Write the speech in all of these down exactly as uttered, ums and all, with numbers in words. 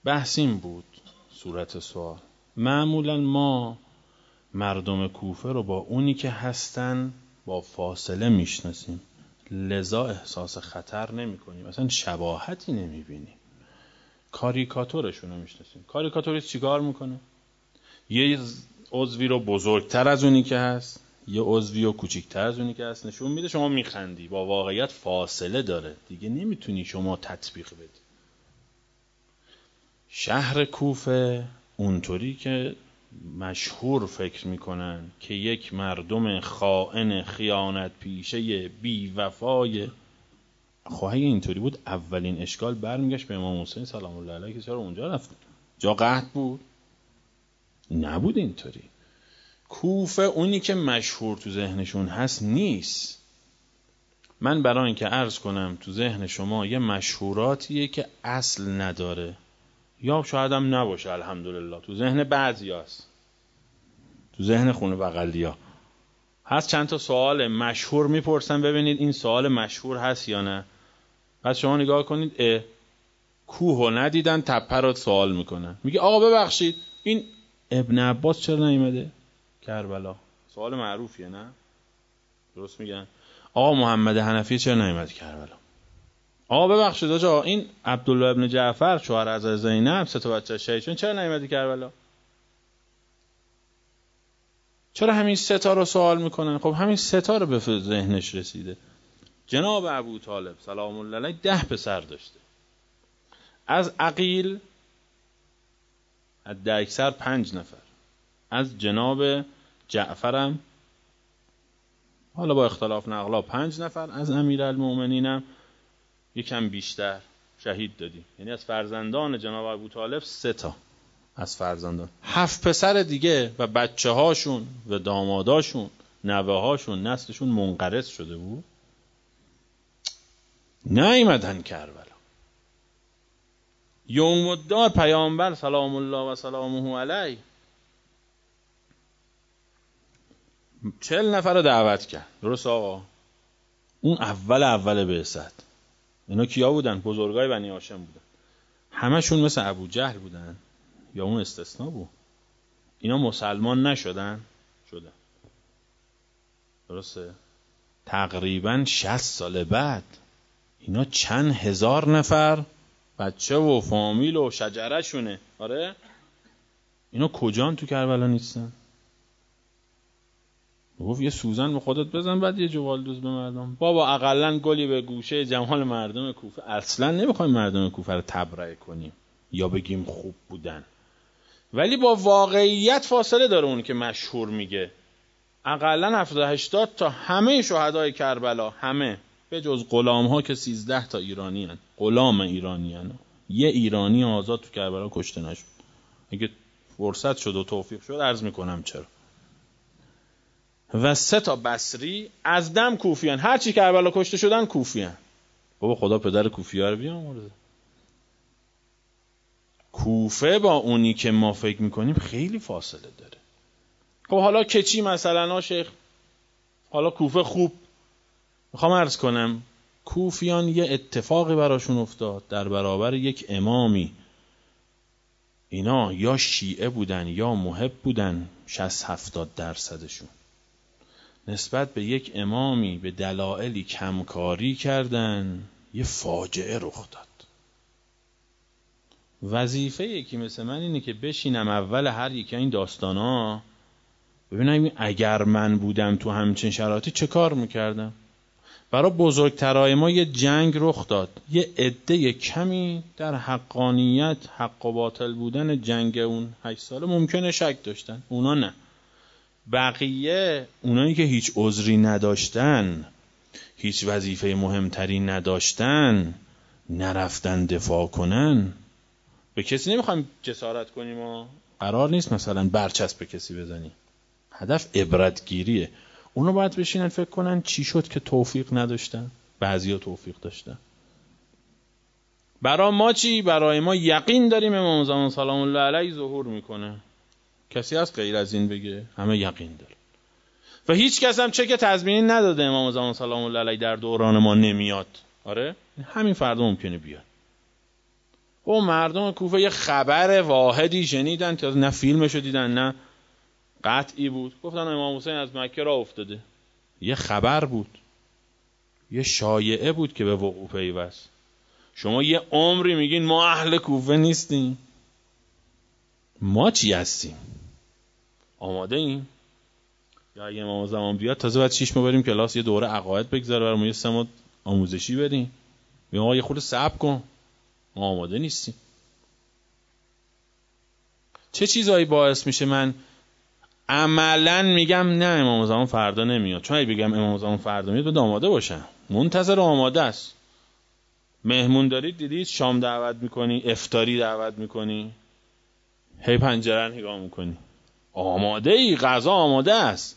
بحث این بود صورت سوال. معمولا ما مردم کوفه رو با اونی که هستن با فاصله میشناسیم، لذا احساس خطر نمی کنیم، مثلا شباهتی نمی بینیم. کاریکاتورشون رو میشناسیم. کاریکاتوریست چیکار میکنه؟ یه عضوی رو بزرگتر از اونی که هست، یه عضوی رو کوچیکتر از اونی که هست نشون میده، شما میخندی. با واقعیت فاصله داره دیگه، نمیتونی شما تطبیق بدی. شهر کوفه اونطوری که مشهور فکر میکنن که یک مردم خائن، خیانت پیشه، بی وفای. خواهی اینطوری بود اولین اشکال برمیگشت به امام حسین سلام الله علیه که چرا اونجا رفت؟ جا قحط بود؟ نبود اینطوری. کوفه اونی که مشهور تو ذهنشون هست نیست. من برای اینکه عرض کنم تو ذهن شما یه مشهوراتیه که اصل نداره، یا شاید هم نباشه، الحمدلله تو ذهن بعضی هست، تو ذهن خونه بغلیا هست. چند تا سوال مشهور میپرسن ببینید این سوال مشهور هست یا نه. پس شما نگاه کنید، اه کوهو ندیدن تپه رو سوال میکنن. میگه آقا ببخشید این ابن عباس چرا نیومده کربلا؟ سوال معروفیه نه؟ درست میگن. آقا محمد حنفی چرا نیومد کربلا؟ آقا ببخشید آقا این عبدالله ابن جعفر شوهر از زینب سه تا بچه شهید شدن چرا نیومد کربلا؟ چرا همین سه تا رو سوال میکنن؟ خب همین سه تا رو به ذهنش رسیده. جناب ابو طالب سلام الله علیه ده پسر داشته. از عقیل حد اکثر پنج نفر، از جناب جعفرم حالا با اختلاف نقلا پنج نفر، از امیرالمومنینم یکم بیشتر شهید دادیم. یعنی از فرزندان جناب ابو طالب سه تا از فرزندان، هفت پسر دیگه و بچه هاشون و داماداشون نوه هاشون نسلشون منقرض شده بود، نیامدن کربلا. یوم الدار پیامبر سلام الله و سلامه علیه چهل نفر رو دعوت کرد. درست آقا؟ اون اول اول بعثت. اینا کیا بودن؟ بزرگای بنی هاشم بودن. همشون مثل ابو جهل بودن یا اون استثناء بود؟ اینا مسلمان نشدن؟ شدن. درسته؟ تقریبا شصت سال بعد اینا چند هزار نفر بچه و فامیل و شجره شونه. آره؟ اینا کجان تو کربلا نیستن؟ گفت یه سوزن به خودت بزن بعد یه جوال دوز به مردم. بابا اقلن گلی به گوشه جمال مردم کوفه. اصلا نمیخوایم مردم کوفه رو تبرئه کنیم یا بگیم خوب بودن، ولی با واقعیت فاصله داره. اون که مشهور میگه اقلن هفتاد هشتاد تا همه شهدای کربلا، همه به جز غلام ها که سیزده تا ایرانی هن. غلام ایرانی هن. یه ایرانی آزاد تو کربلا کشته نشد. اگه فرصت شد و توفیق شد عرض میکنم چرا. و سه تا بصری از دم کوفیان، هر چی کربلا کشته شدن کوفیان. بابا خدا پدر کوفی‌ها رو بیامرزه. کوفه با اونی که ما فکر میکنیم خیلی فاصله داره. خب حالا که چی مثلا ها شیخ؟ حالا کوفه خوب. میخوام عرض کنم کوفیان یه اتفاقی براشون افتاد در برابر یک امامی. اینا یا شیعه بودن یا محب بودن، شصت هفتاد درصدشون نسبت به یک امامی به دلایلی کمکاری کردن، یه فاجعه رخ داد. وظیفه یکی مثل من اینه که بشینم اول هر یکی این داستانا ببینم اگر من بودم تو همچین شرایطی چه کار میکردم. برای بزرگترای ما یه جنگ رخ داد. یه عده کمی در حقانیت، حق و باطل بودن جنگ اون هشت ساله ممکنه شک داشتن، اونا نه. بقیه اونایی که هیچ عذری نداشتن، هیچ وظیفه مهمتری نداشتن، نرفتن دفاع کنن. به کسی نمیخوایم جسارت کنیم و قرار نیست مثلا برچسب به کسی بزنیم. هدف عبرتگیریه. اونا باید بشینن فکر کنن چی شد که توفیق نداشتن، بعضیا توفیق داشتن. برای ما چی؟ برای ما یقین داریم امام زمان سلام الله علیه ظهور میکنه. کسی از غیر از این بگه؟ همه یقین داره. و هیچ کس هم چه که تضمینی نداده امام زمان سلام الله علیه در دوران ما نمیاد. آره؟ همین فردا ممکنه بیاد. او مردم کوفه یه خبر واحدی شنیدن که نه فیلمشو دیدن نه قطعی بود، گفتن امام حسین از مکه راه افتاده. یه خبر بود، یه شایعه بود که به وقوع پیوست. شما یه عمری میگین ما اهل کوفه نیستیم. ما چی هستیم؟ آماده ایم؟ یا اگه امام زمان بیاد تازه باید شیش ماه بریم کلاس یه دوره عقاید بگذاره برامون، یه سه ماه آموزشی بریم. بگیم آقا یه خورده صبر کن، ما آماده نیستیم. چه چیزایی باعث میشه من عملاً میگم نه امام زمان فردا نمیاد؟ چون اگه بگم امام زمان فردا میاد باید آماده باشم. منتظر آماده است. مهمون دارید، دیدید شام دعوت میکنی، افطاری دعوت میکنی، هی پنجره نگاه میکنی، آماده ای، غذا آماده است.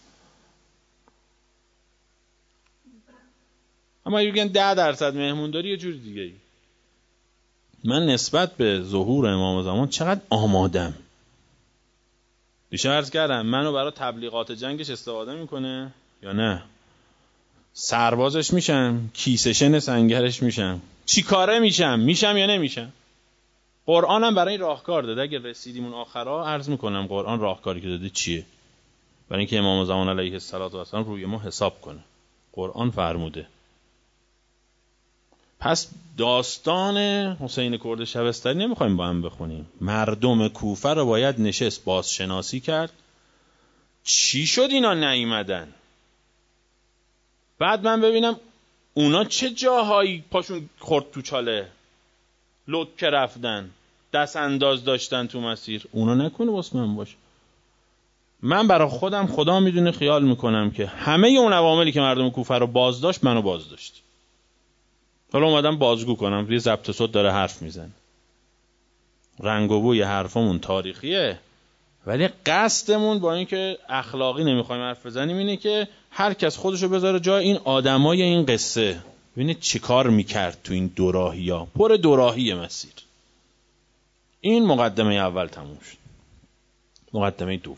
اما اگه بگن ده درصد مهمون داری یه جور دیگه ای. من نسبت به ظهور امام زمان چقدر آمادم. دیشب عرض کردم منو برای تبلیغات جنگش استفاده میکنه یا نه؟ سربازش میشم، کیسه شن سنگرش میشم، چی کاره میشم؟ میشم یا نمیشم؟ قرآنم برای این راهکار داده. اگه رسیدیم اون آخرا عرض میکنم قرآن راهکاری که داده چیه، برای اینکه امام زمان علیه السلام روی ما حساب کنه. قرآن فرموده. پس داستان حسین کرد شبستری نمیخوایم با هم بخونیم. مردم کوفه رو باید نشست بازشناسی کرد. چی شد اینا نیومدن؟ بعد من ببینم اونا چه جاهایی پاشون خورد تو چاله، لک رفتن، دست انداز داشتن تو مسیر. اونا نکنه واسه من باشه. من برای خودم خدا میدونه خیال میکنم که همه اون عواملی که مردم کوفه رو باز داشت منو باز داشت. حالا اومدم بازگو کنم، یه ضبط صوت داره حرف میزن، رنگ و بوی حرفمون تاریخیه، ولی قصدمون با اینکه اخلاقی نمیخوایم حرف بزنیم اینه که هر کس خودشو بذاره جای این آدمای این قصه، ببینید چی کار میکرد تو این دوراهی‌ها. پر دوراهی مسیر. این مقدمه اول تموم شد. مقدمه دوم،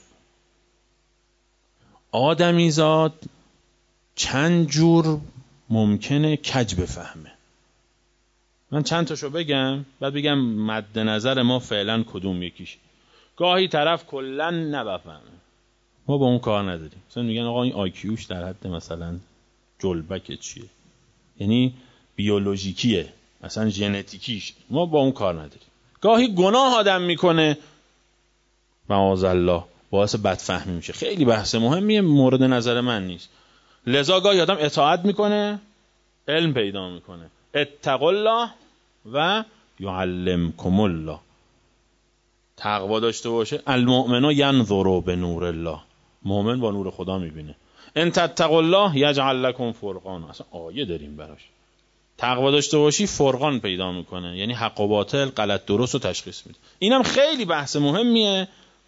آدمیزاد چند جور ممکنه کج بفهمه. من چند تاشو بگم بعد بگم مد نظر ما فعلا کدوم یکیش. گاهی طرف کلا نبفهمه، ما با اون کار نداریم. مثلا میگن آقا این آیکیوش در حد مثلا جلبک چیه، یعنی بیولوژیکیه، مثلا ژنتیکیش، ما با اون کار نداریم. گاهی گناه آدم میکنه معاذالله باعث بدفهمی میشه. خیلی بحث مهمیه، مورد نظر من نیست. لذا گاهی آدم اطاعت میکنه علم پیدا میکنه. اتقوا الله و یعلمکم الله. تقوا داشته باشه. المؤمن ینظر بنور الله. مؤمن با نور خدا میبینه. ان تتقوا الله یجعل لكم فرقانا. اصلا آیه داریم براش. تقوا داشته باشی فرقان پیدا میکنه، یعنی حق و باطل، غلط درست رو تشخیص میده. اینم خیلی بحث مهمیه.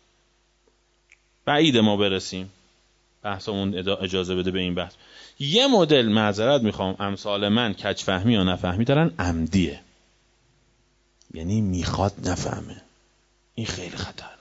بعید ما برسیم بحثمون اجازه بده به این بحث. یه مدل معذرت میخوام امثال من کج فهمی یا نفهمی دارن عمدیه، یعنی میخواد نفهمه. این خیلی خطرناک.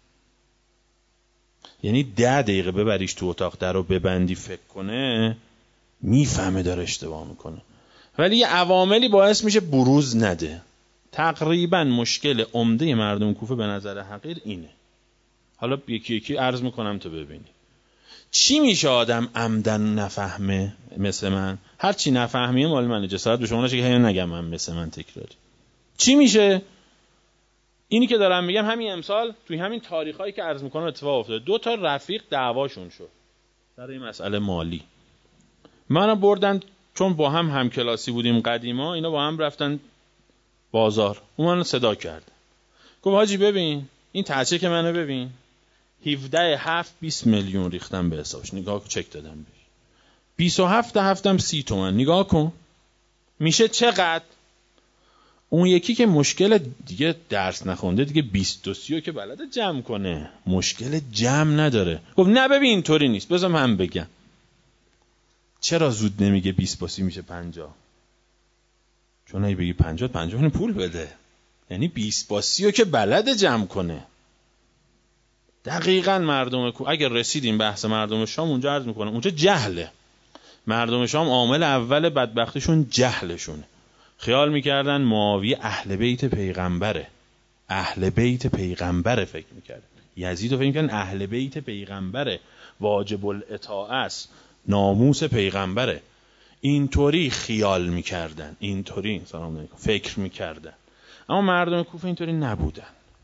یعنی ده دقیقه ببریش تو اتاق در رو ببندی فکر کنه میفهمه داره اشتباه میکنه، ولی یه عواملی باعث میشه بروز نده. تقریبا مشکل عمده مردم کوفه به نظر حقیر اینه. حالا یکی یکی عرض میکنم تو ببینی چی میشه آدم عمدن نفهمه. مثل من هر چی نفهمیه مال منه، جسارت به شما نشه که هی نگم من مثل من تکراری. چی میشه؟ اینی که دارم میگم همین امسال توی همین تاریخایی که عرض میکنم اتفاق افتاده. دو تا رفیق دعواشون شد سر این مسئله مالی. منو بردن چون با هم همکلاسی بودیم قدیما، اینا با هم رفتن بازار. اون منو صدا کرد، گفت حاجی ببین این تحصیل که منو ببین، هفده هفت بیست میلیون ریختم به حسابش. نگاه کن، چک دادم بهش. بیست و هفت هفتم سی تومن. نگاه کن میشه چقدر؟ اون یکی که مشکل دیگه درس نخونده دیگه بیست و سی که بلده جمع کنه، مشکل جمع نداره. گفت نه ببین اینطوری نیست، بذار من بگم. چرا زود نمیگه بیست با سی میشه پنجاه؟ چون اگه بگی پنجاه پنجاه پول بده، یعنی بیست با سی که بلده جمع کنه. دقیقاً مردم کو اگر رسیدیم بحث مردم شام اونجا عرض میکنم اونجا جهله. مردم شام عامل اول بدبختیشون جهلشونه. خیال میکردن معاویه اهل بیت پیغمبره، اهل بیت پیغمبره فکر میکردن. یزید رو فکر میکردن اهل بیت پیغمبره، واجب الاطاعه است، ناموس پیغمبره. اینطوری خیال میکردن، اینطوری سلام علیکم فکر میکردن. اما مردم کوفه اینطوری نبودن.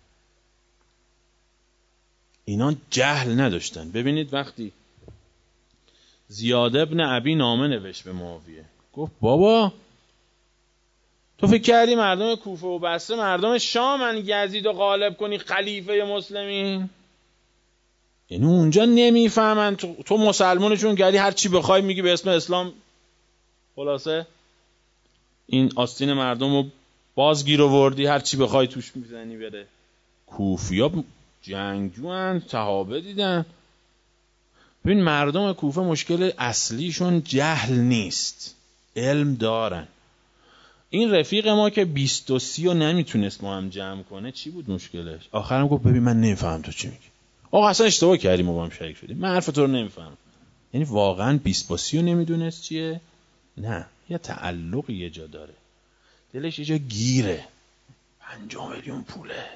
اینا جهل نداشتن. ببینید وقتی زیاد ابن ابی نامه نوشت به معاویه، گفت بابا تو فکر کردی مردم کوفه و بصره مردم شامن یزید رو غالب کنی خلیفه مسلمین؟ یعنی اونجا نمیفهمن تو, تو مسلمونشون کردی، هر چی بخوای میگی به اسم اسلام، خلاصه این آستین مردم رو بازگیر آوردی، هر چی بخوای توش میزنی بره. کوفیا جنگجوان، صحابه دیدن. ببین مردم کوفه مشکل اصلیشون جهل نیست، علم دارن. این رفیق ما که بیست و سی رو نمیتونست ما هم جمع کنه چی بود مشکلش؟ آخرم گفت ببین من نمیفهم تو چی میگی. آقا اصلا اشتباه کردیم ما با هم شریک شدیم، من حرف تو رو نمیفهم. یعنی واقعا بیست با سی رو نمیدونست چیه؟ نه، یه تعلق یه جا داره، دلش یه جا گیره، پنجاه میلیون پوله،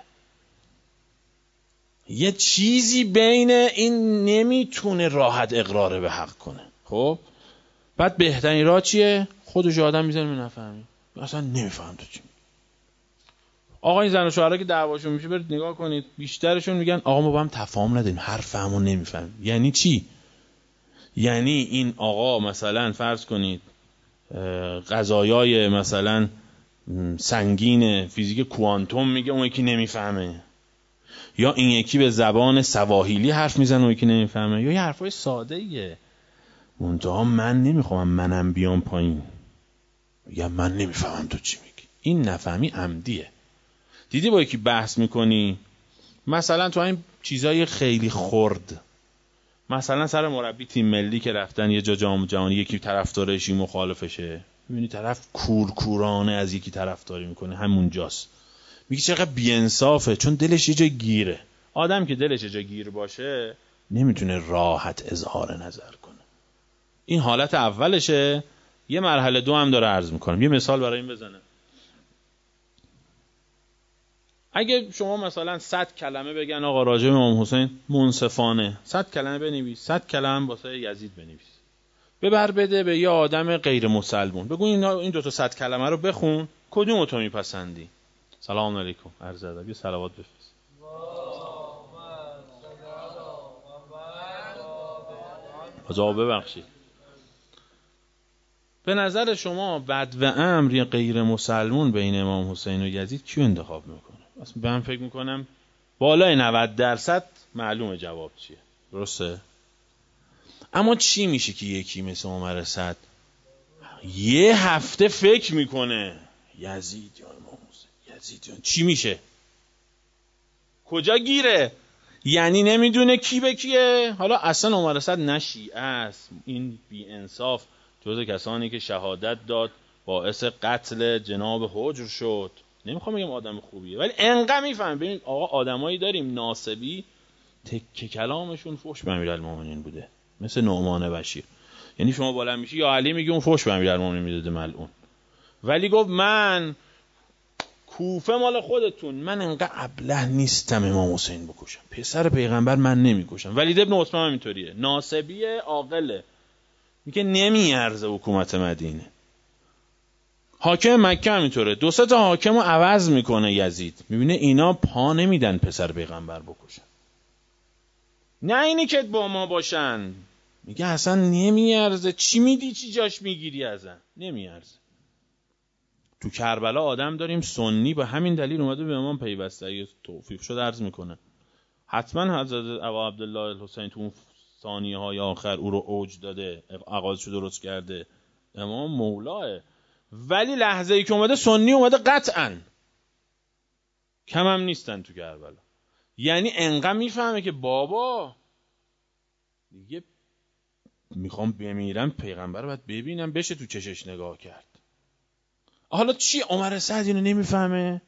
یه چیزی بین این نمیتونه راحت اقرار به حق کنه. خب بعد بهترین راه چیه؟ خودش آدم میزنه به نفهمی، اصلا نمیفهم تو چی. آقا این زن و شوهرها که دعواشون میشه برید نگاه کنید، بیشترشون میگن آقا ما با هم تفاهم نداریم، حرفمو نمیفهمیم. یعنی چی؟ یعنی این آقا مثلا فرض کنید قضایای مثلا سنگین فیزیک کوانتوم میگه اون یکی نمیفهمه، یا این یکی به زبان سواحیلی حرف میزنه اون یکی نمیفهمه، یا یه حرفای ساده ایه. منتها من نمیخوام منم بیام پایین یا من نمیفهمم تو چی میگی. این نفهمی عمدیه. دیدی با یکی بحث میکنی مثلا تو این چیزای خیلی خرد، مثلا سر مربی تیم ملی که رفتن یه جا جام جهانی، یکی طرفدارش این مخالفشه، میبینی طرف کورکورانه از یکی طرفداری میکنه، همونجاست میگی چقدر بی‌انصافه، چون دلش یه جا گیره. آدم که دلش یه جا گیر باشه نمیتونه راحت اظهار نظر کنه. این حالت اولشه. یه مرحله دو هم داره عرض میکنم. یه مثال برای این بزنم. اگه شما مثلا صد کلمه بگن آقا راجع به امام حسین منصفانه، صد کلمه بنویس، صد کلمه واسه یزید بنویس، ببر بده به یه آدم غیر مسلمون، بگو این این دو تا صد کلمه رو بخون، کدوم تو میپسندی؟ سلام علیکم، عرض ادب، یه صلوات بفرست. آقا ببخشید، به نظر شما بدو امر یا غیر مسلمون بین امام حسین و یزید کیو انتخاب میکنه؟ اصلا من فکر میکنم بالای نود درصد معلومه جواب چیه، درسته؟ اما چی میشه که یکی مثل عمر اسد یه هفته فکر میکنه یزید یا امام حسین، یزید یا چی میشه؟ کجا گیره؟ یعنی نمیدونه کی به کیه. حالا اصلا عمر اسد نه شیعه است، این بی انصاف جز کسانی که شهادت داد باعث قتل جناب حجر شد. نمیخوام بگم آدم خوبیه، ولی انقدر میفهم. ببین آقا آدمایی داریم ناصبی تکه کلامشون فحش به امیرالمومنین بوده، مثل نعمان بشیر. یعنی شما بلند میشی یا علی میگی اون فحش به امیرالمومنین میداده ملعون، ولی گفت من کوفه مال خودتون، من انقدر ابله نیستم امام حسین بکشم، پسر پیغمبر من نمیکشم. ولید ابن عثمان هم اینطوریه، ناصبیه، عاقله، میگه نمیارزه حکومت مدینه. حاکم مکه هم اینطوره، دو سه تا حاکم رو عوض میکنه یزید، میبینه اینا پا نمیدن پسر پیغمبر بکشن، نه اینی که با ما باشن، میگه اصلا نمیارزه، چی میدی چی جاش میگیری، ازن نمیارزه. تو کربلا آدم داریم سنی به همین دلیل اومده به امام پیوسته، اگه توفیق شد عرض میکنه حتما حضرت ابا عبدالله الحسین تو اون ثانیه های آخر او رو اوج داده، عقایدشو درست کرده، امام مولاه. ولی لحظه ای که اومده سنی اومده قطعا، کم هم نیستن تو کربلا. یعنی انقدر میفهمه که بابا دیگه میخوام بمیرم پیغمبر رو باید ببینم، بشه تو چشش نگاه کرد. حالا چی عمر اسد اینو نمیفهمه؟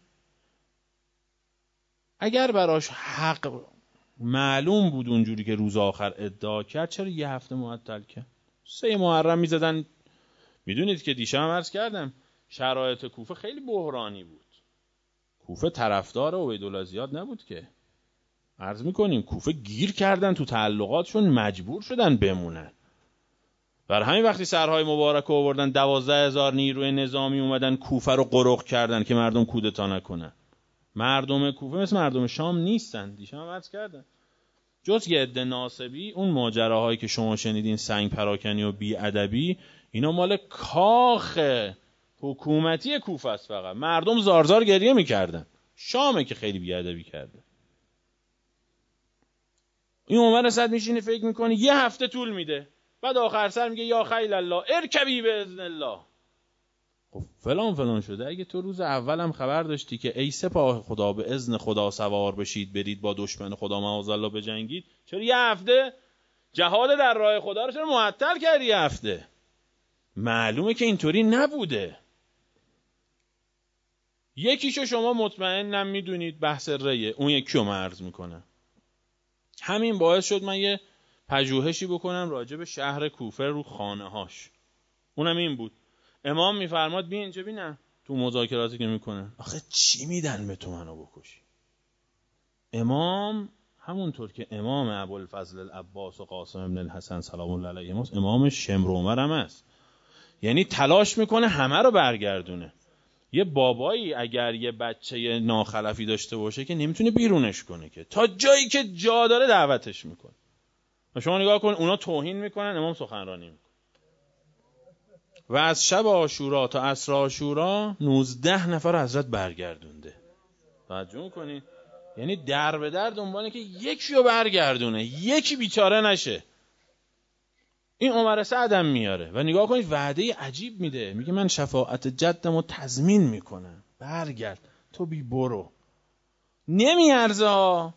اگر براش حق معلوم بود اونجوری که روز آخر ادعا کرد، چرا یه هفته معطل کرد؟ سه محرم میزدن. میدونید که دیشب هم عرض کردم شرایط کوفه خیلی بحرانی بود. کوفه طرفدار عبیدالله زیاد نبود که. عرض میکنیم کوفه گیر کردن تو تعلقاتشون، مجبور شدن بمونن. بر همین وقتی سرهای مبارک رو آوردن دوازده هزار نیروی نظامی اومدن کوفه رو قرق کردن که مردم کودتا نکنن. مردم کوفه مثل مردم شام نیستن. دیشب هم عرض کردن جز یه عده ناصبی، اون ماجراهایی که شما شنیدین سنگ پراکنی و بی‌ادبی، اینا مال کاخ حکومتی کوفه است. فقط مردم زارزار گریه میکردن. شامه که خیلی بی‌ادبی کرده. این عمر اسد میشینه فکر میکنه یه هفته طول میده، بعد آخر سر میگه یا خیل الله ارکبی باذن الله. خب فلان فلان شده. اگه تو روز اولم خبر داشتی که ای سپاه خدا به اذن خدا سوار بشید برید با دشمن خدا معاذالله بجنگید، چرا یه هفته جهاد در راه خدا رو چرا معطل کردی یه هفته؟ معلومه که اینطوری نبوده. یکیشو شما مطمئنم میدونید، بحث ریه. اون یکی رو عرض میکنه. همین باعث شد من یه پژوهشی بکنم راجع به شهر کوفه رو خانه هاش. اونم این بود. امام میفرماد بیا اینجا ببینم تو مذاکراتی که میکنن آخه چی میدن به تو منو بکشی. امام همونطور که امام ابوالفضل العباس و قاسم ابن الحسن سلام الله علیهم است، امام شمر و عمر هم است. یعنی تلاش میکنه همه رو برگردونه. یه بابایی اگر یه بچه ناخلفی داشته باشه که نمیتونه بیرونش کنه، که تا جایی که جا داره دعوتش میکنه. و شما نگاه کن اونا توهین میکنن، امام سخنرانی میکنه. و از شب عاشورا تا عصر عاشورا نوزده نفر حضرت برگردونده. توجه میکنید؟ یعنی در به در دنباله که یکی رو برگردونه، یکی بیچاره نشه. این عمر سعدم میاره و نگاه کنید وعده عجیب میده. میگه من شفاعت جدم رو تضمین میکنم، برگرد تو بی برو. نمیارزه ها.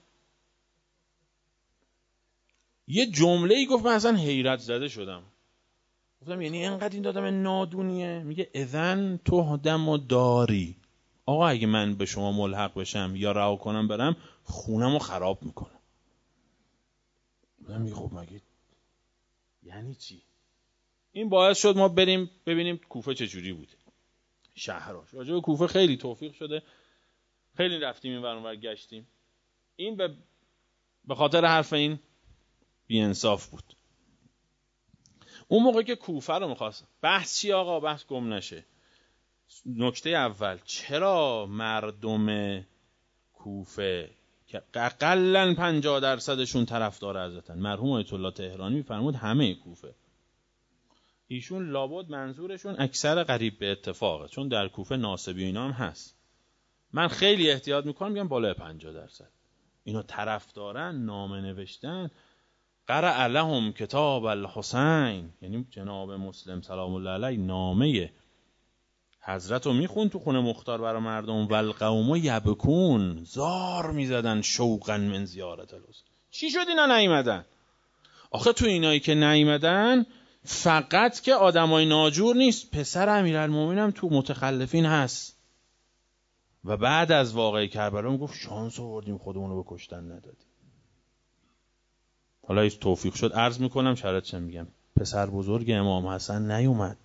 یه جمله ای گفت من اصلا حیرت زده شدم. گفتم یعنی اینقدر این دادم نادونیه؟ میگه اذن تو دم و داری. آقا اگه من به شما ملحق بشم یا رها کنم برم، خونم رو خراب میکنم. میگه خب مگه یعنی چی؟ این باعث شد ما بریم ببینیم کوفه چجوری بود، شهراش. راجع به کوفه خیلی توفیق شده، خیلی رفتیم این ور اون ور گشتیم. این به به خاطر حرف این بی انصاف بود. اون موقع که کوفه رو میخواست، بحث چی آقا؟ بحث گم نشه. نکته اول، چرا مردم کوفه که اقلاً پنجاه درصدشون طرفدار حضرتن، مرحوم آیت الله تهرانی میفرمود همه کوفه، ایشون لابد منظورشون اکثر قریب به اتفاقه، چون در کوفه ناصبی اینا هم هست. من خیلی احتیاط میکنم میگم بالای پنجاه درصد اینا طرفدارن، نامه نوشتن. قرأ لهم کتاب الحسین، یعنی جناب مسلم سلام الله علیه نامه حضرت رو میخون تو خونه مختار برای مردم. والقوم یبکون، زار میزدن شوقا من زیارت الحسین. چی شد اینا نیومدن؟ آخه تو اینایی که نیومدن فقط که آدمای ناجور نیست، پسر امیرالمومنین هم تو متخلفین هست. و بعد از واقعه کربلا میگفت شانس آوردیم خودمونو به کشتن ندادیم. حالا ایش توفیق شد عرض میکنم، شرطش میگم پسر بزرگ امام حسن نیومد،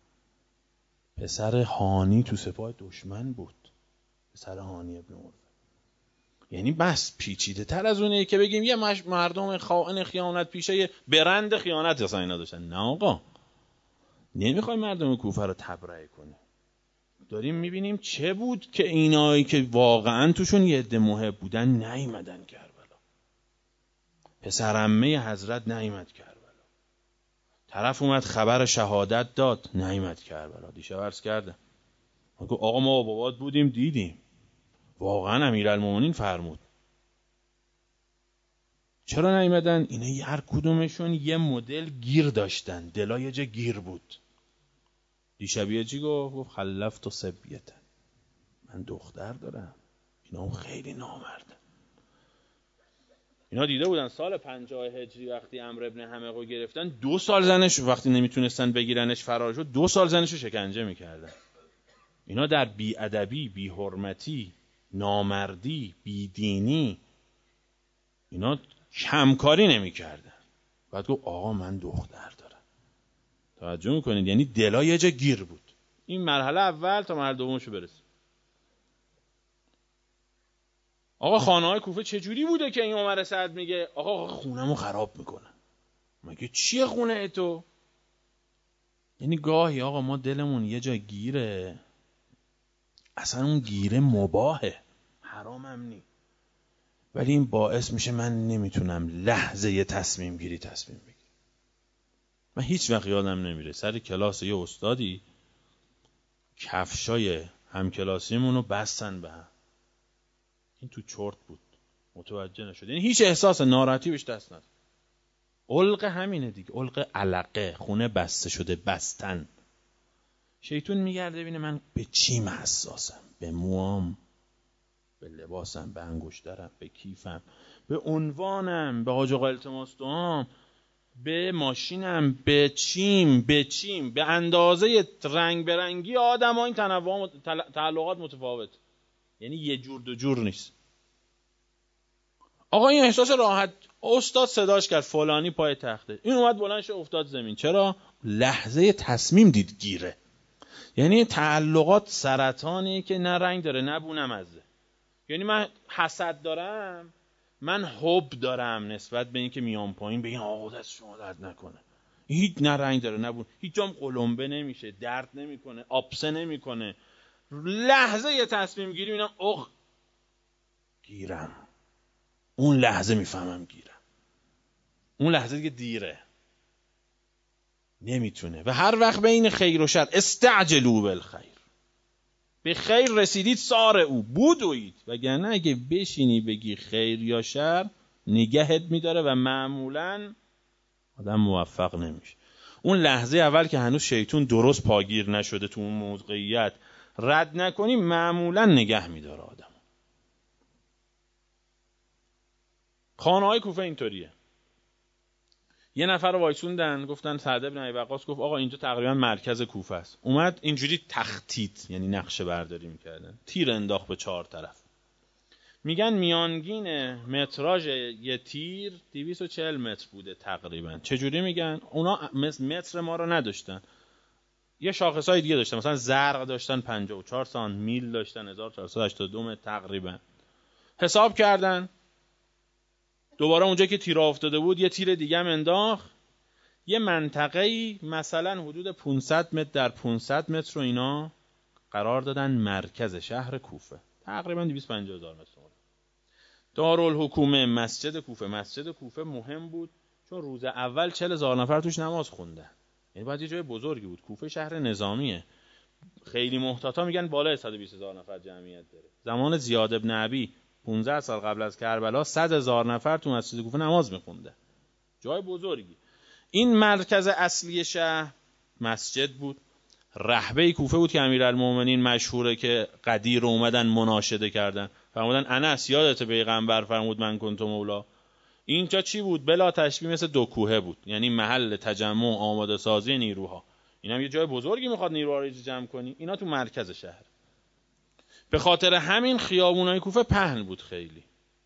پسر هانی تو سپاه دشمن بود، پسر هانی ابن عرفه. یعنی بس پیچیده تر از اونه که بگیم یه مردم خائن خیانت پیشه برند خیانت اصلا اینا داشتن. نه آقا، نمیخوای مردم کوفه رو تبرئه کنی. داریم میبینیم چه بود که اینایی که واقعا توشون یه عده محب بودن نیومدن کربلا. پسر عمه حضرت نیومد کربلا. طرف اومد خبر شهادت داد، نیومد کربلا. دیشب عرض کردم آقا ما بابات بودیم دیدیم، واقعا امیرالمومنین فرمود. چرا نیومدن؟ اینا هر کدومشون یه مدل گیر داشتن، دلای جه گیر بود. دیشبیه چی گفت؟ گفت خلفت و سبیتن، من دختر دارم. اینا هم خیلی نامردن. اینا دیده بودن سال پنجاه هجری وقتی عمرو ابن حمقو گرفتن، دو سال زنش وقتی نمیتونستن بگیرنش فرار شد، دو سال زنشو شکنجه میکردن. اینا در بی‌ادبی، بی‌حرمتی، نامردی، بیدینی اینا کمکاری نمیکردن. بعد گفت آقا من دختر دارم. توجه میکنید؟ یعنی دلای یه جا گیر بود. این مرحله اول تا مرحله دومشو برسیم. آقا خانه‌های کوفه چجوری بوده که این عمر سعد میگه آقا خونه‌مو خراب میکنه؟ مگه چیه خونه تو؟ یعنی گاهی آقا ما دلمون یه جا گیره، اصلا اون گیره مباهه، حرام هم نی، ولی این باعث میشه من نمیتونم لحظه یه تصمیم گیری تصمیم بگیرم. من هیچ وقت یادم نمیره سر کلاس یه استادی کفشای همکلاسیمونو بستن به هم، این تو چرت بود، متوجه نشد، یعنی هیچ احساس ناراحتی بهش دست نداد. علق همینه دیگه، علق علقه، خونه بسته شده، بستن. شیطون میگرده ببینه من به چیم حساسم، به موام، به لباسم، به انگشترم، به کیفم، به عنوانم، به حاج آقا التماس دعام، به ماشینم، به چیم، به چیم، به اندازه رنگ برنگی آدم ها این تنوع تعلقات متفاوت، یعنی یه جور دو جور نیست. آقا این احساس راحت، استاد صداش کرد فلانی پای تخته، این اومد بلند شد افتاد زمین. چرا؟ لحظه تصمیم دید گیره. یعنی تعلقات سرطانی که نه رنگ داره نه بو نه مزه. یعنی من حسد دارم، من حب دارم نسبت به این که میام پایین به این آقا دست شما درد نکنه، هیچ نه رنگ داره نه بو، هیچ جام قلمبه نمیشه، درد نمیکنه، آبسه نمیکنه. لحظه یه تصمیم گیری میبینم اخ گیرم، اون لحظه میفهمم گیرم، اون لحظه دیگه دیره، نمیتونه. و هر وقت بین خیر و شر استعجلوا بالخیر، به خیر رسیدید سار او بودوید، وگرنه اگه بشینی بگی خیر یا شر نگهت میداره و معمولاً آدم موفق نمیشه. اون لحظه اول که هنوز شیطون درست پاگیر نشده تو اون موقعیت رد نکنی معمولاً نگه میداره آدم. خانه‌های کوفه اینطوریه. یه نفر رو وایسوندن گفتن سعد بن ابی وقاص گفت آقا اینجا تقریبا مرکز کوفه است. اومد اینجوری تخطیط یعنی نقشه برداری میکردن، تیر انداخت به چهار طرف. میگن میانگین متراژ یه تیر دویست و چهل متر بوده تقریبا. چجوری میگن؟ اونا متر ما رو نداشتن، یه شاخصای دیگه داشتن، مثلا زرق داشتن پنجاه و چهار سانت، میل داشتن هزار و چهارصد و هشتاد و دو متر تقریبا. حساب کردن دوباره اونجا که تیر افتاده بود یه تیر دیگه هم انداخت، یه منطقه‌ای مثلا حدود پانصد متر در پانصد متر رو اینا قرار دادن مرکز شهر کوفه، تقریبا دویست و پنجاه هزار متر. دارالحکومه مسجد کوفه، مسجد کوفه مهم بود چون روز اول چهل هزار نفر توش نماز خوندن، یعنی باید یه جای بزرگی بود. کوفه شهر نظامیه، خیلی محتاطا میگن بالای صد و بیست هزار نفر جمعیت داره. زمان زیاد ابن ابی پانزده سال قبل از کربلا صد هزار نفر تو مسجد کوفه نماز میخونده، جای بزرگی. این مرکز اصلی شهر مسجد بود. رهبه کوفه بود که امیرالمومنین مشهوره که قدیر اومدن مناشده کردن، فرمودن انس یادت پیغمبر فرمود من کنت مولا. اینجا چی بود؟ بلا تشبیه مثل دو کوهه بود، یعنی محل تجمع آماده سازی نیروها. این هم یه جای بزرگی میخواد نیروها رو جمع کنی، اینا تو مرکز شهر. به خاطر همین خیابونای کوفه پهن بود خیلی.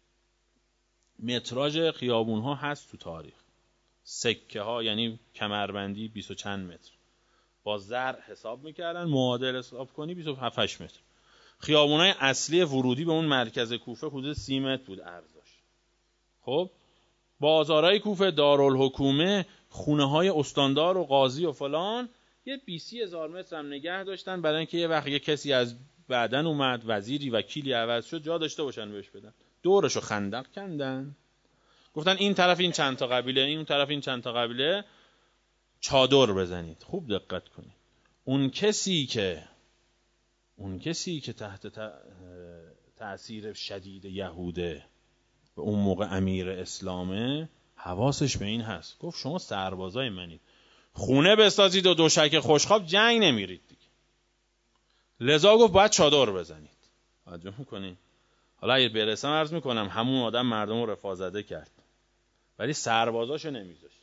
متراژ خیابونها هست تو تاریخ، سکه ها یعنی کمربندی بیست و چند متر، با زر حساب میکردن، معادل حساب کنی بیست و هفت متر. خیابونای اصلی ورودی به اون مرکز کوفه حدود سی متر بود عرضش. خب بازارهای کوفه، دارالحکومه، خونه های استاندار و قاضی و فلان یه بیست هزار متر هم نگه داشتن، برای اینکه یه وقت یه کسی از بعدن اومد وزیری وکیلی عوض شد جا داشته باشن بهش بدن. دورشو خندق کندن، گفتن این طرف این چند تا قبیله، این طرف این چند تا قبیله، چادر بزنید. خوب دقت کنید. اون کسی که اون کسی که تحت تأثیر شدید یهوده و اون موقع امیر اسلامه حواسش به این هست، گفت شما سربازای منید، خونه بسازید و دوشک خوشخواب جنگ نمیرید دیگه، لذا گفت باید چادر بزنید. توجه میکنید؟ حالا اگه برسم عرض میکنم همون آدم مردم رو رفازده کرد ولی سربازاشو نمیذاشت.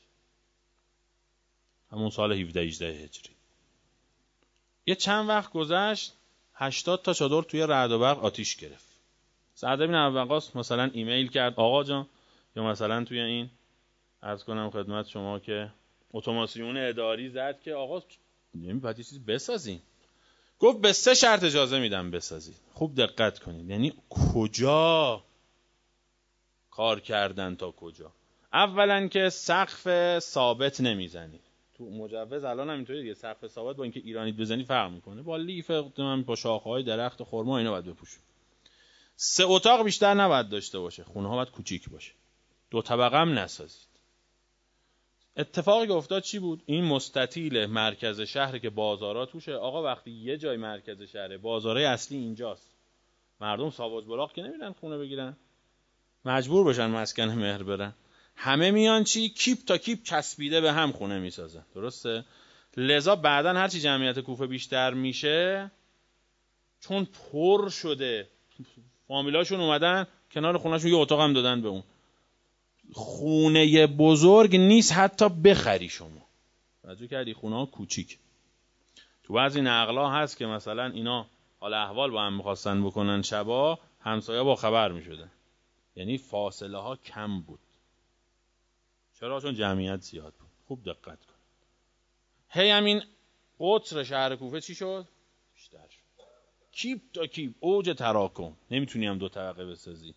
همون سال هفده هجده هجری یه چند وقت گذشت، هشتاد تا چادر توی رعد و برق آتیش گرفت. سعد بن ابی وقاص مثلا ایمیل کرد آقا جان، یا مثلا توی این عرض کنم خدمت شما که اتوماسیون اداری زد که آقا نمی باید یه چیز بسازیم. گفت به سه شرط اجازه میدم بسازید. خوب دقت کنید، یعنی کجا کار کردن تا کجا. اولا که سقف ثابت نمیزنید. تو مجوز الان هم اینطوریه دیگه، سقف ثابت با اینکه ایرانیت بزنی فرق میکنه، با لیف با شاخه‌های درخت خرما اینا باید بپوشه. سه اتاق بیشتر نباید داشته باشه، خونه ها باید کوچیک باشه. دو طبقه هم نسازید. اتفاقی که افتاد چی بود؟ این مستطیل مرکز شهر که بازارا توشه. آقا وقتی یه جای مرکز شهره، بازارای اصلی اینجاست، مردم ساواج براق که نمیرن خونه بگیرن، مجبور بشن مسکن مهر برن. همه میان چی؟ کیپ تا کیپ چسبیده به هم خونه میسازن. درسته؟ لذا بعدن هرچی جمعیت کوفه بیشتر میشه، چون پر شده، فامیلاشون اومدن کنار خونهشون یه اتاق هم دادن به اون. خونه بزرگ نیست حتی بخری شما. توجه کردی؟ خونه ها کوچیک. تو بعضی نقلا هست که مثلا اینا حال احوال با هم میخواستن بکنن، شبا همسایه با خبر میشدن. یعنی فاصله ها کم بود. چرا؟ چون جمعیت زیاد بود. خوب دقت کن. هی همین قطر شهر کوفه چی شد؟ بیشتر شد. کیپ تا کیپ، اوج تراکم. نمیتونی هم دو طبقه بسازی.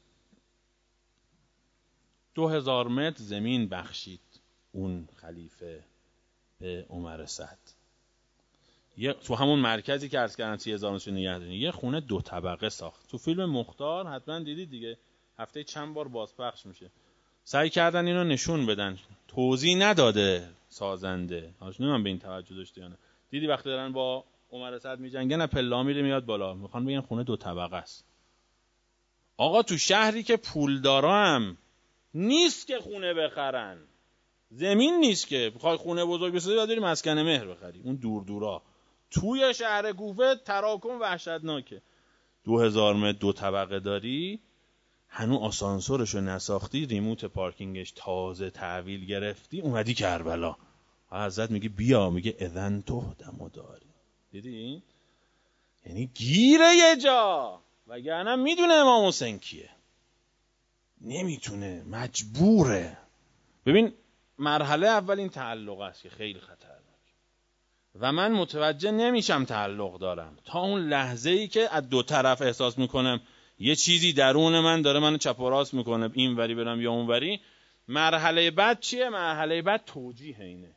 دو هزار متر زمین بخشید اون خلیفه به عمر سعد. یه تو همون مرکزی که عرض کردم سی هزار متر نگه دارین، یه خونه دو طبقه ساخت. تو فیلم مختار حتما دیدید دیگه، هفته چند بار بازپخش میشه. سعی کردن اینو نشون بدن، توضیح نداده سازنده. آشنا من به این توجه داشته یا نه؟ دیدی وقتی دارن با عمر سعد میجنگن، نه پلا میره میاد بالا، میخوان بگن خونه دو طبقه است. آقا تو شهری که پولدارا هم نیست که خونه بخرن، زمین نیست که بخوای خونه بزرگ بسازی، باید بری مسکن مهر بخری. اون دور دورا توی شهر کوفه تراکم وحشتناکه. دو هزار متر دو طبقه داری، هنو آسانسورشو نساختی، ریموت پارکینگش تازه تحویل گرفتی، اومدی کربلا، حضرت میگه بیا، میگه اذن تهدم داری. دیدی؟ یعنی گیره یه جا، وگرنه میدونه امام حسین کیه، نمیتونه، مجبوره. ببین مرحله اول این تعلق است که خیلی خطرناک و من متوجه نمیشم تعلق دارم تا اون لحظه ای که از دو طرف احساس میکنم یه چیزی درون من داره منو چپ و راست میکنه، این وری برم یا اون وری. مرحله بعد چیه؟ مرحله بعد توجیه اینه.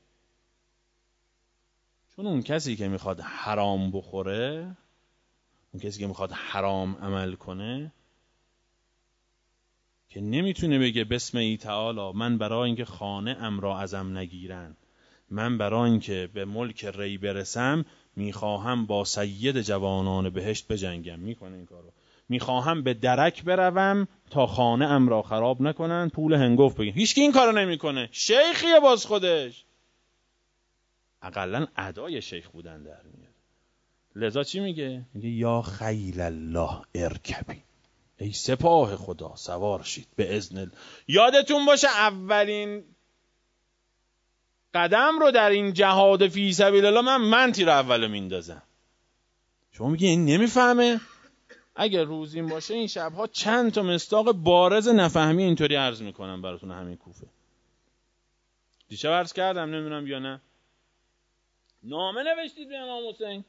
چون اون کسی که میخواد حرام بخوره، اون کسی که میخواد حرام عمل کنه، که نمیتونه بگه بسم ای تعالی من برای اینکه خانه ام را ازم نگیرن، من برای اینکه به ملک ری برسم میخواهم با سید جوانان بهشت بجنگم، میکنه این کارو. میخواهم به درک بروم تا خانه ام را خراب نکنن، پول هنگفت بگیم. هیچ کی این کارو نمیکنه. شیخیه باز خودش، اقلن ادای شیخ بودن در میاد. لذا چی میگه؟ میگه یا خیل الله ارکبی، ای سپاه خدا سوار شید به اذن الله. یادتون باشه اولین قدم رو در این جهاد فی سبیل الله من من تیر اولو میندازم. شما میگی این نمیفهمه؟ اگر روزین باشه این شبها چند تا مصداق بارز نفهمی اینطوری عرض میکنم براتون همین کوفه. دیشب عرض کردم، نمیدونم یا نه، نامه نوشتید به امام حسین.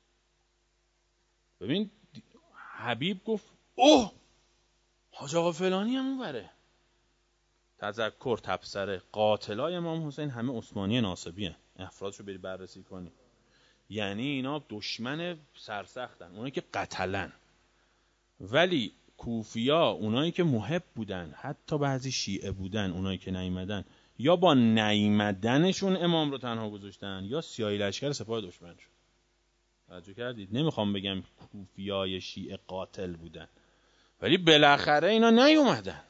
ببین حبیب گفت اوه حاج آقا فلانی هم اونوره. تذکر تبصره قاتلای امام حسین همه عثمانی ناصبی هن. افرادشو بری بررسی کنی، یعنی اینا دشمن سرسختن، اونایی که قتلن. ولی کوفیا اونایی که محب بودن، حتی بعضی شیعه بودن، اونایی که نیامدن، یا با نیامدنشون امام رو تنها گذاشتن یا سیاهی لشکر سپاه دشمن شد. توجه کردید؟ نمیخوام بگم کوفیای شیعه قاتل بودن، ولی بالاخره اینا نیومدن.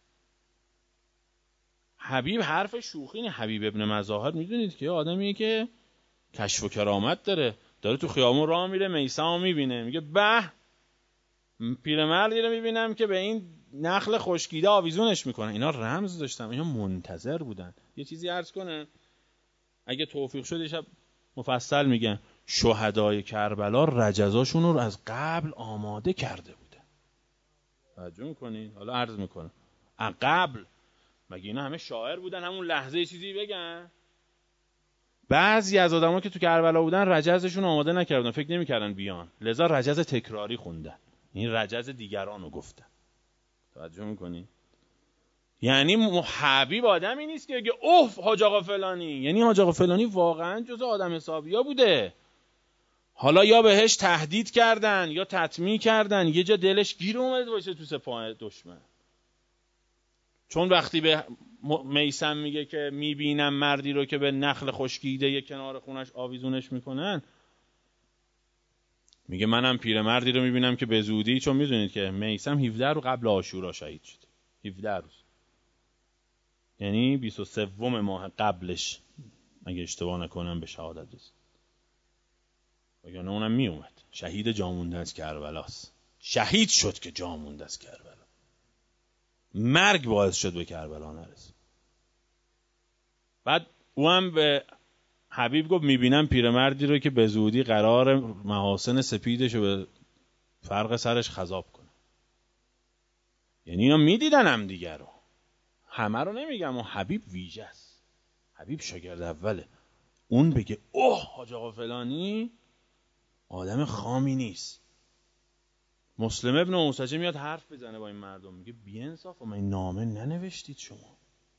حبیب حرف شوخی نه. حبیب ابن مظاهر میدونید که آدمیه که کشف و کرامت داره، داره تو خیابون راه میره، میثم میبینه، میگه به پیرمردی رو میبینم که به این نخل خشکیده آویزونش میکنه. اینا رمز داشتن، اینا منتظر بودن. یه چیزی عرض کنه اگه توفیق شد شب مفصل میگن شهدای کربلا رجزاشون رو از قبل آماده کرده بوده. توجه میکنی؟ حالا عرض میکنه از قبل. مگه اینا همه شاعر بودن همون لحظه چیزی بگن؟ بعضی از آدما که تو کربلا بودن رجزشون آماده نکردن، فکر نمی‌کردن بیان، لذا رجز تکراری خوندن، این رجز دیگرانو گفتن. توجه می‌کنی؟ یعنی حبیب آدمی نیست که بگه اوف حاج آقا فلانی، یعنی حاج آقا فلانی واقعا جزء آدم حسابیا بوده. حالا یا بهش تهدید کردن یا تطمیع کردن، یه جا دلش گیر اومده باشه تو سپاه دشمن. چون وقتی به میثم میگه که میبینم مردی رو که به نخل خشکیده یه کنار خونش آویزونش میکنن، میگه منم پیرمردی رو میبینم که به زودی، چون میدونید که میثم هفده رو قبل عاشورا شهید شد، هفده روز، یعنی بیست و سوم ماه قبلش اگه اشتباه نکنم به شهادت رسید. وگرنه اونم میومد. شهید جامونده از کربلاست، شهید شد که جامونده از کربلا، مرگ باعث شد به کربلا نرسید. بعد او هم به حبیب گفت میبینم پیرمردی رو که به زودی قرار محاسن سپیدش رو به فرق سرش خضاب کنه. یعنی اینا میدیدن هم دیگر رو، همه رو نمیگم، و حبیب ویژه است، حبیب شاگرد اوله. اون بگه اوه حاج آقا فلانی آدم خامی نیست. مسلم ابن اوسجه میاد حرف بزنه با این مردم، میگه بی‌انصاف، و من نامه ننوشتید شما،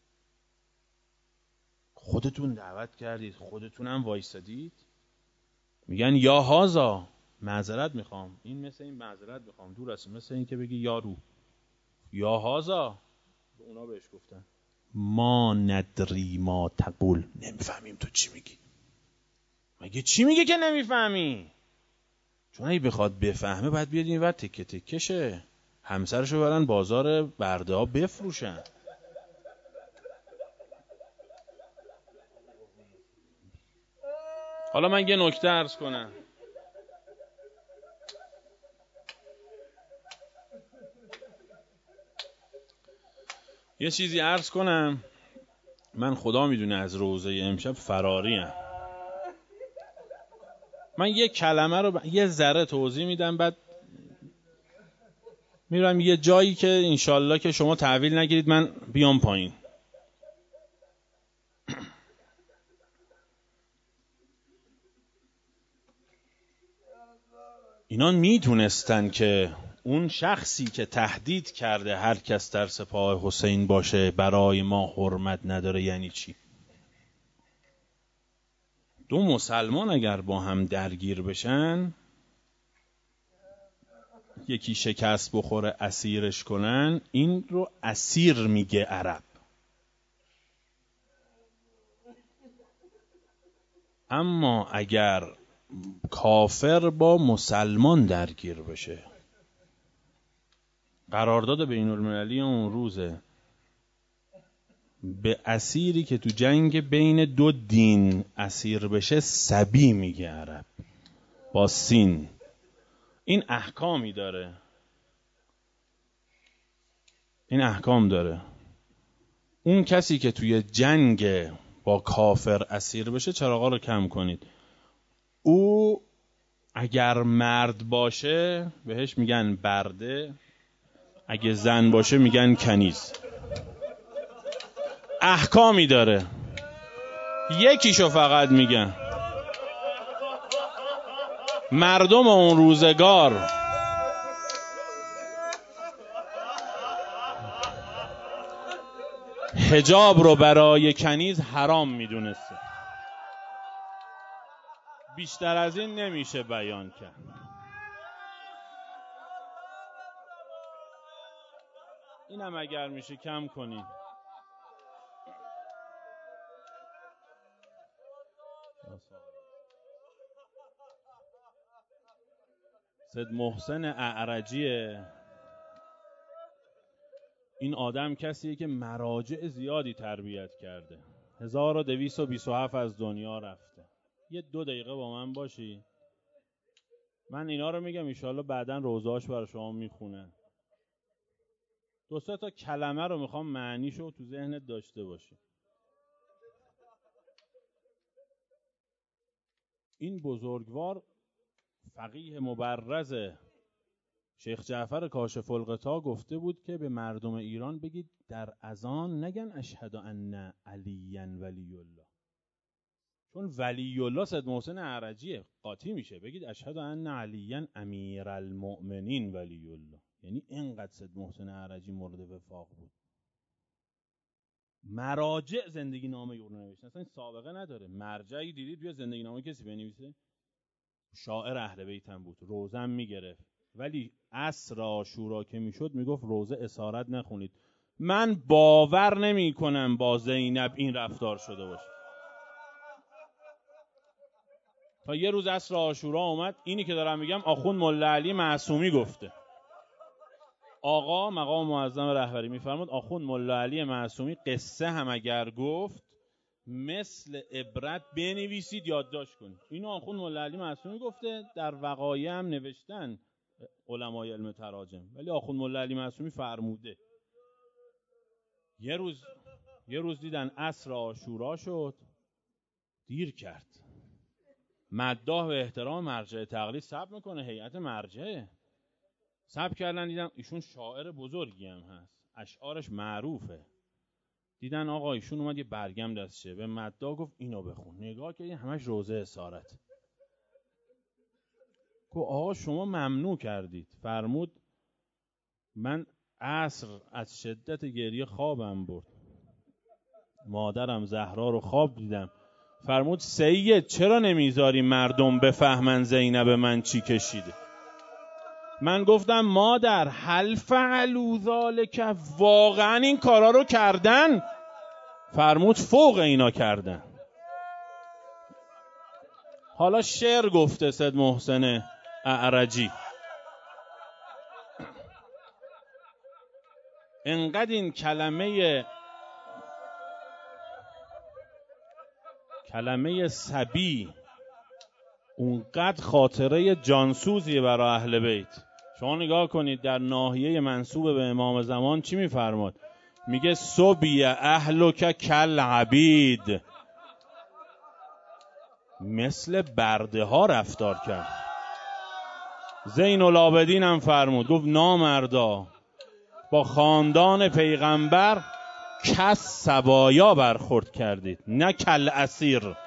خودتون دعوت کردید، خودتون هم وایسادید. میگن یا هازا، معذرت میخوام، این مثل این معذرت میخوام دور است، مثل این که بگی یارو، یا هازا، اونا بهش گفتن ما ندری ما تقول، نمیفهمیم تو چی میگی. مگه چی میگه که نمیفهمی؟ چون اگه بخواد بفهمه باید بیاد این ور تکه تکه شه، همسرشو برن بازار برده ها بفروشن. حالا من یه نکته عرض کنم. یه چیزی عرض کنم. من خدا میدونه از روزه امشب فراریم. من یه کلمه رو ب... یه ذره توضیح میدم، بعد میرم یه جایی که انشالله که شما تحویل نگیرید من بیام پایین. اینا میتونستن که اون شخصی که تهدید کرده هر کس در سپاه حسین باشه برای ما حرمت نداره یعنی چی؟ دو مسلمان اگر با هم درگیر بشن، یکی شکست بخوره اسیرش کنن، این رو اسیر میگه عرب. اما اگر کافر با مسلمان درگیر بشه، قرارداد بین المللی اون روزه، به اسیری که تو جنگ بین دو دین اسیر بشه سبی میگه عرب، با سین. این احکامی داره، این احکام داره. اون کسی که توی جنگ با کافر اسیر بشه چراغا رو کم کنید. او اگر مرد باشه بهش میگن برده، اگه زن باشه میگن کنیز. احکامی داره، یکیشو فقط میگن. مردم اون روزگار حجاب رو برای کنیز حرام میدونسته. بیشتر از این نمیشه بیان کرد. اینم اگر میشه کم کنین. سید محسن اعرجیه. این آدم کسیه که مراجع زیادی تربیت کرده. هزار و دویست و بیست و هفت از دنیا رفته. یه دو دقیقه با من باشی، من اینا رو میگم، انشالله بعداً روزهاش برای شما میخونن. دو سه تا کلمه رو میخوام معنیشو تو ذهنت داشته باشی. این بزرگوار فقیه مبرز شیخ جعفر کاشف الغطا گفته بود که به مردم ایران بگید در اذان نگن اشهد ان علی ولی الله، چون ولی الله سید محسن اعرجیه، قاطی میشه بگید اشهد ان علیاً امیر المؤمنین ولی الله، یعنی اینقدر سید محسن اعرجی مورد وفاق بود. مراجع زندگی نامه او رو نوشتن، اصلا این سابقه نداره. مرجعی دیدید بیا زندگی نامه کسی بنویسه؟ شاعر اهل بیت هم بود، روزه هم میگرفت، ولی عصر عاشورا که میشد میگفت روزه اسارت نخونید. من باور نمی کنم با زینب این رفتار شده باشه. تا یه روز عصر عاشورا اومد، اینی که دارم میگم آخوند ملا علی معصومی گفته. آقا مقام معظم رهبری میفرماد آخوند ملا علی معصومی قصه هم اگر گفت مثل عبرت بنویسید یادداشت کنید. اینو آخوند ملا علی معصومی گفته، در وقایع هم نوشتن علمای علم تراجم، ولی آخوند ملا علی معصومی فرموده. یه روز یه روز دیدن عصر عاشورا شد، دیر کرد. مداح به احترام مرجع تقلید صبر میکنه، هیئت مرجعه. صبر کردن، دیدن ایشون شاعر بزرگی هم هست، اشعارش معروفه. دیدن آقا ایشون اومد یه برگم دستشه، به مداح گفت اینو بخون. نگاه کردی همش روزه اسارت. گفت آقا شما ممنوع کردید. فرمود من عصر از شدت گریه خوابم برد، مادرم زهرا رو خواب دیدم. فرمود سید چرا نمیذاری مردم بفهمن زینب من چی کشیده؟ من گفتم مادر هل فعلوا ذلک، واقعا این کارا رو کردن؟ فرمود فوق اینا کردن. حالا شعر گفته سید محسن اعرجی، انقدر این کلمه کلمه سبی اونقدر خاطره جانسوزیه برای اهل بیت. شما نگاه کنید در ناحیه منسوب به امام زمان چی میفرماد؟ میگه سبی اهلک کل عبید، مثل برده ها رفتار کرد. زین العابدین هم فرمود، گفت نامردا با خاندان پیغمبر کس سبایا برخورد کردید، نه کل اسیر.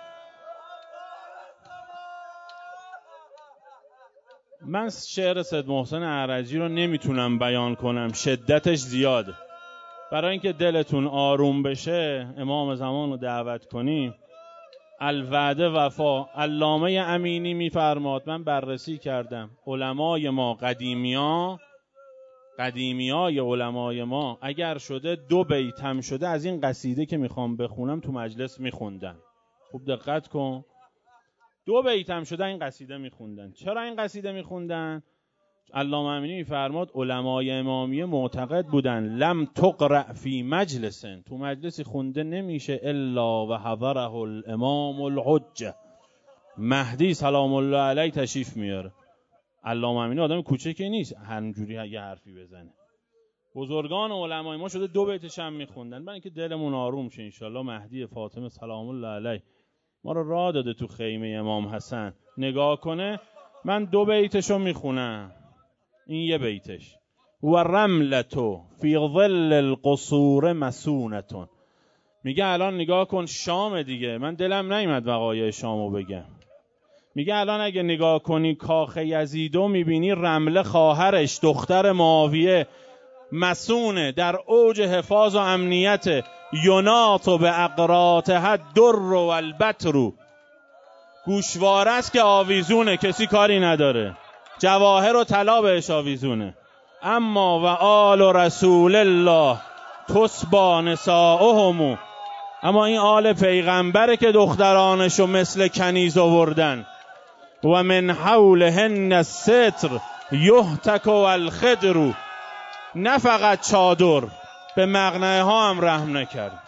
من شعر سید محسن اعرجی رو نمیتونم بیان کنم، شدتش زیاده. برای اینکه دلتون آروم بشه امام زمان رو دعوت کنیم. الوعده وفا. علامه امینی میفرماد، من بررسی کردم، علمای ما قدیمیا قدیمیای علمای ما اگر شده دو بیت هم شده از این قصیده که میخوام بخونم تو مجلس میخوندن. خوب دقت کن، دو بیت هم شده این قصیده میخوندن. چرا این قصیده میخوندن؟ علامه امینی میفرماد علمای امامیه معتقد بودن لم تقرأ فی مجلس، تو مجلسی خونده نمیشه الا و حضره الامام الحجه، مهدی سلام الله علیه تشریف میاره. علامه امینی آدم کوچکی نیست همینجوری یه حرفی بزنه. بزرگان علمای ما شده دو بیتش هم میخوندن برای اینکه دلمون آروم شه. انشالله مهدی فاطمه سلام الله علیه ما رو راه داده تو خیمه امام حسن نگاه کنه. من دو بیتشو میخونم. این یه بیتش و رملتو فی ظل القصور مسونتون. میگه الان نگاه کن شام دیگه، من دلم نیامد وقایع شامو بگم. میگه الان اگه نگاه کنی کاخ یزیدو میبینی رمله خواهرش دختر معاویه مسونه در اوج حفاظ و امنیت، یناتو به اقراطها در و البتر، گوشواره است که آویزونه کسی کاری نداره، جواهر و طلا بهش آویزونه. اما و آل رسول الله تسبا نساؤهم، اما این آل پیغمبره که دخترانشو مثل کنیز آوردن. و من حولهن الستر یهتک الخدر، نه فقط چادر به مقنعه ها هم رحم نکرد.